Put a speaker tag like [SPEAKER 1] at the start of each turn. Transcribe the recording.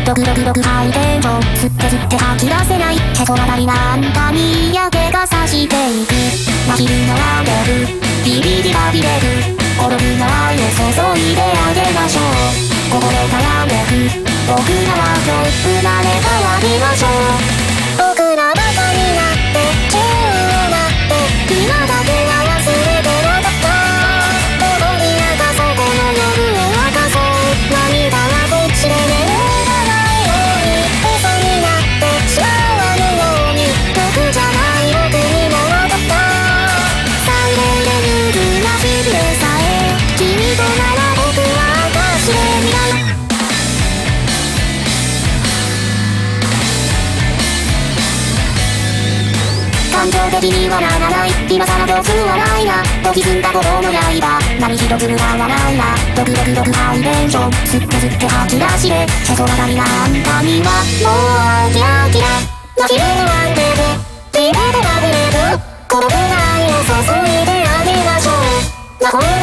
[SPEAKER 1] ドクドクドクハイテンション吸って吸って吐き出せないへそ笑いなあんたに嫌気がさしていく真昼のランデブビビリがビレる転ぶの愛を注いであげましょうこぼれたやめく僕らは今日生まれ変わりましょう僕らバカになって自由をなって今だけは忘れてなかったどこに泣かそうこの夜を明かそう涙はこっちで眠らないように嘘になってしまわぬように僕じゃない僕にも分かったサイレンでルールな日々でさえ君となら僕は証で未来感情的にはならない今さらどうす笑いなときずんだ鼓動の刃何一つ無駄はないなドクドクドクハイテンション吸って吸って吐き出してへそ笑いなあんたにはもうキラキラ真昼のアンテでビビデバビレブ孤独な愛を注いであげましょう